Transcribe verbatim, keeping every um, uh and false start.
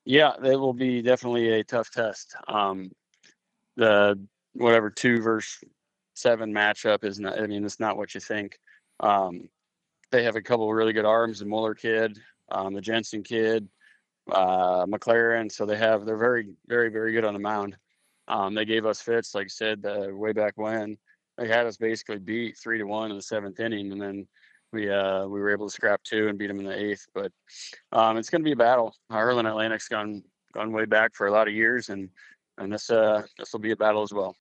Yeah, it will be definitely a tough test. Um, the whatever two versus seven matchup is not. I mean, it's not what you think. Um, they have a couple of really good arms, the Muller kid, um, the Jensen kid, uh, McLaren. So they have they're very, very, very good on the mound. Um, they gave us fits, like I said, uh, way back when they had us basically beat three to one in the seventh inning, and then we uh, we were able to scrap two and beat them in the eighth. But um, it's going to be a battle. Harlan Atlantic's gone gone way back for a lot of years, and and this uh, this will be a battle as well.